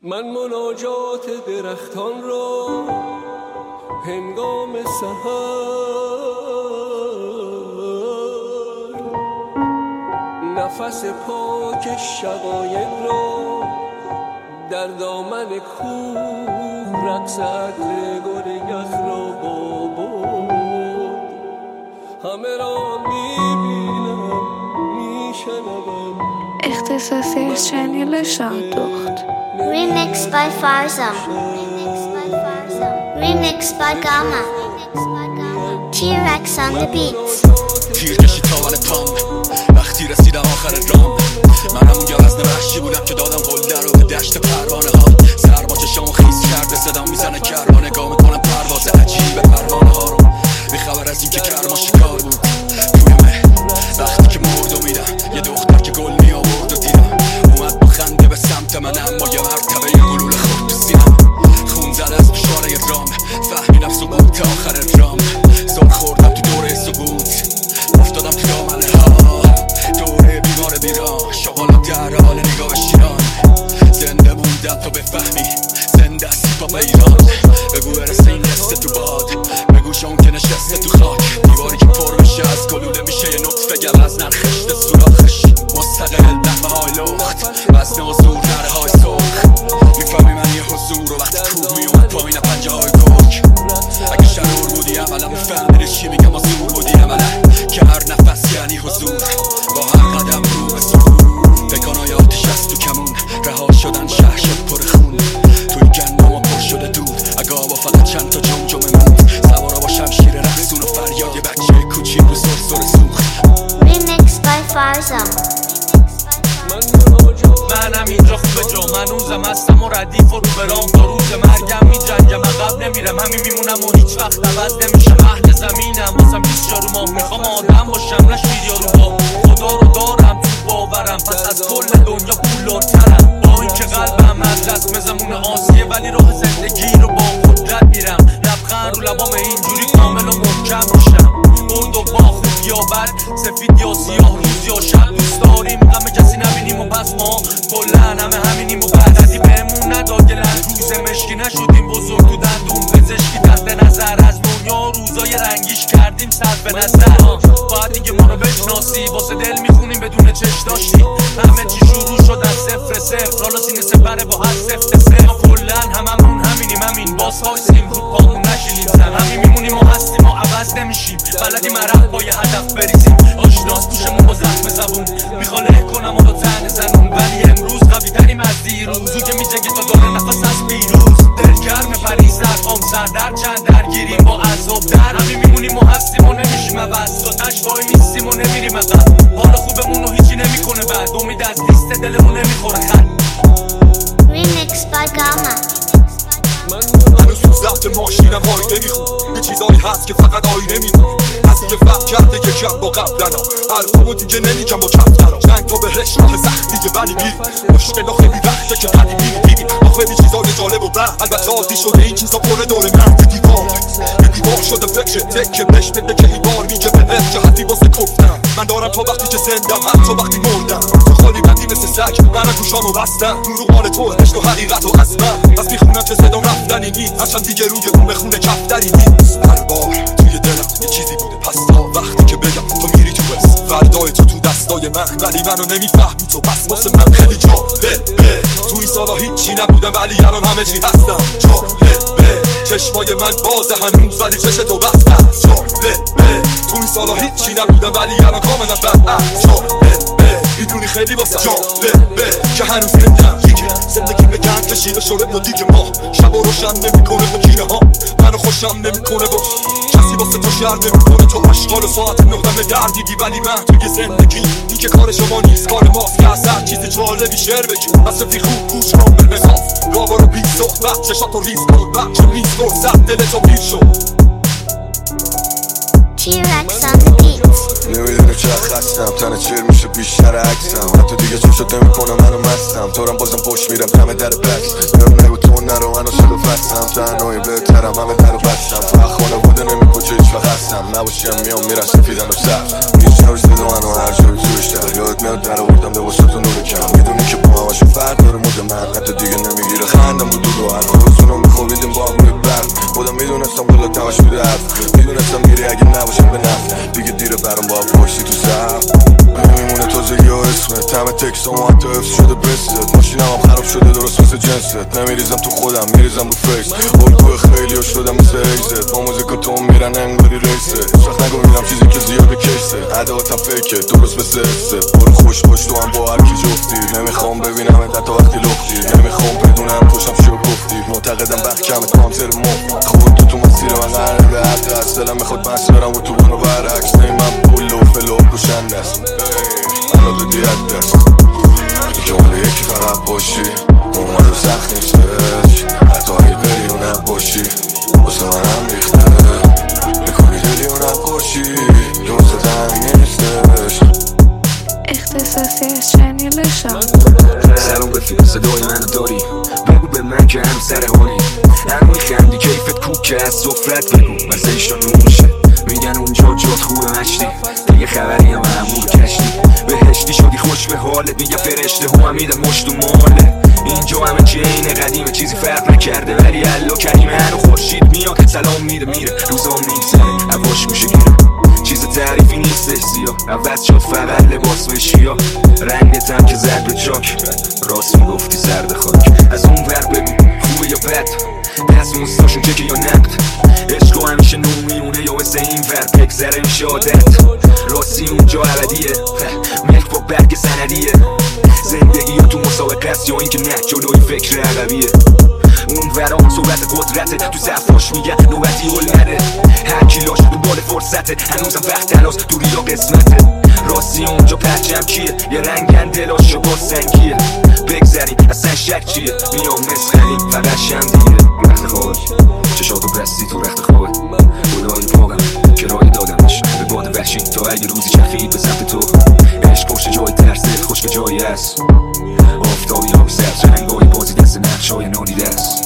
من مناجات درختان را هنگام سحر، نفس پاک شقایق را در دامن کوه، رقص عطر گل یخ را با بود همه را میبینم میشنوم. اختصاصی چنل شادخت. Remix by Farzam. Remix by Gamma. T-Rex on the beats. تیر کشید تا من پام وقتی رسیدم آخر رام. من همون گوزن وحشی بودم که دادم قله رو به دشت پروانه ها. سر با چشامو خیس کرده صدام میزنه کرما، نگاه میکنم پرواز عجیب پروانه ها رو، بی خبر از این که کرما شکار بود توی مه. وقتی که مرد و میدم یه دختر که گل می آورد و دیدم اومد با خنده به سمت من، اما یه مرتبه یه گلوله خورد تو سینم. خون زد از دشواره رام، فهمیدم سقوط آخر رام. زل خوردم تو دوره سقوط، افتادم تو دامنه ها. دوره بیمار بیران، شغالا در حال نگاه شیران. زنده بودم تا بفهمی زنده است هیپاپ ایران. بگو برسه این قصه تو باد، بگو شون که نشسته تو خاک. دیواری که پر میشه از گلوله میشه یه نطفه گوز نرخشت سوراخش. مستقل نغمه های لخت، وزن حضور نره های سرخ. میفهمی من یه حضور و وقتی کوه میومد پایین پنجه های گرگ. اگه شرور بودی عملا میفهمیدی چی میگم، آزور بودی عملا که هر نفس یعنی حضور. با هر قدم رو به سرور فکانای آتش از تو کمون. رها شدن شهر شد پر خون، توی گندم و پر شده دود. اگه با فقط چند تا جمجمه موند، سوارا با شمشیر رقصون و فریاد یه بچه کوچیک رو سر سوخت. Remix by Farzam. منم اینجا خوبه جا، من روزم هستم و ردیف و رو برام. تا روز مرگم میجنگم، عقب نمیرم، همین میمونم و هیچ وقت عوض نمیشم. اهل زمینم، واسم 20 جا رو ماه. میخوام آدم باشم نه شیر رو با. خدا رو دارم تو باورم، پس از کل دنیا پولدارترم. با اینکه قلبم از دست مزمون آسیه، ولی راه زندگی رو با قدرت میرم. لبخند رو لبام اینجوری کامل و محکم میشم. برد و با خوب یا بد، سفید یا سیاه، روز یا شب. دوست داریم غم کسی نبینیم و پس ما کلن همه همینیم و بعدی بهمون نداگلن. روز مشکی نشدیم بزرگ تو دندون پزشکی، تحت نظر از دنیا روزای رنگیش کردیم صرف نظر. باید دیگه ما رو بشناسی، واسه دل میخونیم بدون چش داشتی. همه چی شروع شد از صفر صفر، حالا سینه سپره با هر سفت صفر. ما کلن هممون همینیم، همین باز وایسیم رو پامون نشینیم زن. همین میمونیم و هستیم و عوض نمیشیم، بلدیم عرق با یه هدف بریزیم. آشناس پوشمون با زخم زبون، میخواه کنم و تن زنون. ولی امروز قوی تریم از دیروز، او که میجنگه تا داره نفس از پیروز. دلگرم پریز ارقام سر در چند درگیریم با عذاب در. همین میمونیم و هستیم و نمیشیم عوض، تا تش وای میستیم و نمیریم عقب. حال خوبمون رو هیچی نمیکنه بعد، امید از لیست دلمون نمیخوره خط. Remix by Gamma. هنوز تو ضبط ماشینم آینه میخون، یه چیزایی هست که فقط آینه میمون. هستی که فهم کرده یکم با قبلنا، حرفمو دیگه نمیگم با کفترا. جنگ تا بهش راه سختیه ولی میری، مشکلا خیلی وقته که قدیمی میبینی. خیلی چیزای جالب و بعد البته عادی شده این چیزا پر دور من. یه دیوار شده فکر تکه بهش بده که این بار میگه بهت که حدی واسه گفتم. من دارم تا وقتی که زندم، حتی وقتی مردم. تو خالی بندی مثل سگ، من گوشامو بستم. دروغ مال تو، عشق و حقیقت و قسمت. پس میخونم که صدام رفتنی نیست، هرچند دیگه روی اون بخونه کفتری نیست. هر بار توی دلم یه چیزی بوده، پس تا وقتی که بگم تو میری تو بس. فردای تو دستای من، ولی منو نمیفهمی تو. پس واسه من خیلی جالبه، تو این سالا هیچی نبودم ولی الان همه چی هستم. جالبه چشمای من بازه هنوز ولی چش تو بستم. جالبه تو این سالا هیچی نبودم ولی الان کاملا برعکس. جالبه میدونی خیلی واسه جالبه که هنوز زندم. زندگی به گند کشیده شده با دیگه ما، شب و روشن نمیکنه با کینه ها. منو خوشم نمیکنه با کسی واسه تو شهر نمیکنه. تو اشغال و ساعت نهدم دردیدی، ولی من توی زندگی این که کار شما نیست کار ماست. که از هر چیز جالبی شعر بگی، از رفی خوب گوش کن به مزاف. رابا رو بی صحبت چشاتو ریز کن، بچه میز فرصت دلتو پیر شد. T-Rex on the beats. نمیدونه چه خستم، تنه چیر میشه بیشتر عکسم. حتی دیگه چوشت نمیکنه منو مستم، تورم بازم پشت میرم دم در بکس. میرم نگو تو نرو منو شده فستم، تنهایی بهترم همه درو بستم. فقط خانواده نمیپوچه هیچ وقت هستم، نباشیم میام میرم سفیدن و سفت. میشنوش دیده منو هر جایی توش در یاد میاد در آوردم دواسه تو نور کم. میدونی که با همشون فرق داره مود من، حتی دیگه نمیگیره خندم بود دو هر روزونو میخوابیدیم با هم روی برد. خودم میدونستم بلا تمش بوده حرف، میدونستم میری اگه نباشم به نفت. دیگه دیره برام با پشتی تو صف میمونه تازگی و اسمت. همه تکستام و حتی حفظ شده بست. ماشینم هم خراب شده درست مثل جنست. نمیریزم تو خودم میریزم رو فیس. الگوه خیلی ها شدم مثل ایزت. با موزیکا تو میرن انگاری ریسه. شخص نگو میرم چیزی که زیاده کشته. عدواتم فیکه درست مثل استه. برو خوش باش تو هم با هرکی جفتی. نمیخوام ببینم حتی وقتی لختی. نمیخوام بدونم پشتم شو گفتی. معتقدم وقت کمت کانسر مفت. خود تو مسیر من قراره به حد هست. دلم میخواد بس برم و تو بانو برعکس. من پول و فلو روشن دست منو دادی از دست. دیگه اون یکی فقط باشی اومد و سخت نیستش. حتی اگه بری و نباشی واسه منم ریخته. میکنی دلی و نباشی که واسه تنگ نیستش. اختصاصی از چنل شاد. سلام رفیق صدای منو داری؟ بگو به من که هم سر حالی. هم میخندی کیفت کوکه از صفرت بگو مثلشون نموشه. میگن اونجا جات خوبه مشتی. دیگه خبری هم معمول کشتی. بهشتی شدی خوش به حالت. میگه فرشته هم میده مشت و ماله. اینجا همه چی اینه قدیمه چیزی فرق نکرده. ولی الله کریمه هنو خورشید میاد سلام میده میره. روزام میگذره هواش میشه گیره. چیز تعریفی نیستش زیاد. عوض شد فقط لباس و اشیا. رنگت هم که زد به چاک. راست میگفتی سرد خاک. از اون ور بگو خوبه یا بد. دست موستاشون چکه یا نقد. عشق همیشه نومیونه یا واسه این ور بگذره میشه عادت. راستی اونجا ابدیه. ملک با برگ سندیه. زندگی یا تو مسابقه است یا اینکه نه جلوی فکر عقبیه. اون ورام صورت قدرته. تو صفاش میگن نوبتی هل نده. هر کی لاش دنبال فرصته. هنوزم وقت هنوز دوری یا قسمته. راستی اونجا پرچم کیه؟ یه رنگن دلاشو با سنگیه. بگذریم اصلا شک چیه؟ میام مسخریم فقط شم دیگه. رخت خوابه چشاتو بستی تو رخت خوابه. بلایی پاقم که رای دادمش به باد وحشی. تا اگه روزی چرخید به سمت تو. عشق پشت جای ترس دل خشک جایی هست. آفتابی ها سبز رنگای بازی دست نقشای نانی دست.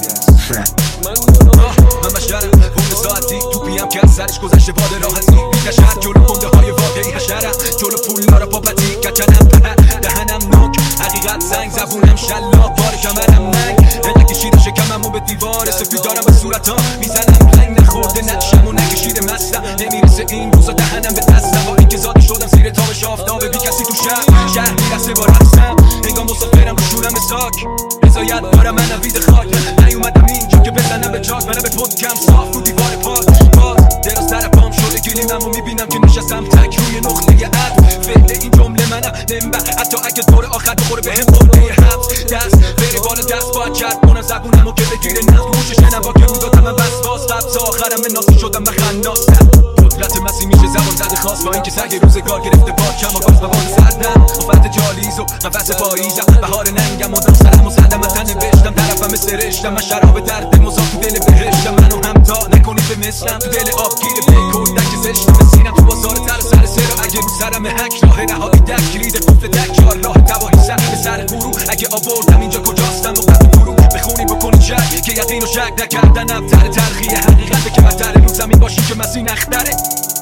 من بشرم بوم ساعتی تو پیم که از سرش گذشته باده راحتی. بی تشهر جلو کنده های واقعی حشرم. جلو پول نارا پاپتی کچنم دهنم نوک. حقیقت زنگ زبونم شلاق بار کمرم ننگ. دل کشیده شکمم و به دیوار سفید دارم به صورتها میزنم. رنگ نخورده نقشم و نکشیده مستم. نمیرسه این روزا دهنم به دستم. با اینکه زاده شدم زیر تابش آفتاب بی کسی تو شهر میرسه با رقصم. انگام مسافرم رو شورم ساک. رضایت دارم من نوید خاک. نیومدم اینجا که بزنم به چاک. منم به پودکم صاف رو دیوار پاک. دراز طرفام شده گلیمم و میبینم که نشستم تک روی نقطه عطف. فعل این جمله منم نمبر. حتی اگه دور آخر بخوره بهم قرده حبس. دست بری بالا دست باید چرب کنم زبونم و که بگیره نخت. گوششنم با که رو دادم من بس باز تا آخرم به ناسی شدم و خناستم. قدرت مسی میشه زبان زده خواست. با اینکه سگ روزگار گرفته پاکم و باز ببان سردم. افت جالیز و نفس پاییزم. بهار ننگم و داسترم و زدم و تن بشتم. طرفم مثل رشتم. من شراب درد مزاق تو دل بهشتم. منو همتا نکنید به مثلم. تو دل آب گیره بکردک زشتم. مسیرم تو بازار تر سر سر. اگه رو سرم هک راه رهایی دک. کلید قفل دک چار راه تباهی سر به سر برو. اگه آوردم اینجا کجاستم مقدم برو. بخونی بکنی شک که یقین و شک نکردنم. تر تلخی حقیقت که بهتره رو زمین باشی که مسیح نختره.